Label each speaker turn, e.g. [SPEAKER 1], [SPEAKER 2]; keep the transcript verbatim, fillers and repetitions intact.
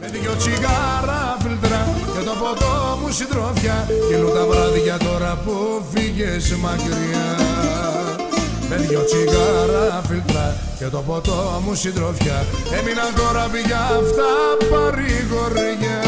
[SPEAKER 1] Με δυο τσιγάρα φίλτρα και το ποτό μου συντροφιά, κυλούν τα βράδια τώρα που φύγες μακριά. Με δυο τσιγάρα φίλτρα και το ποτό μου συντροφιά, έμειναν κοραβιά αυτά παρηγοριά.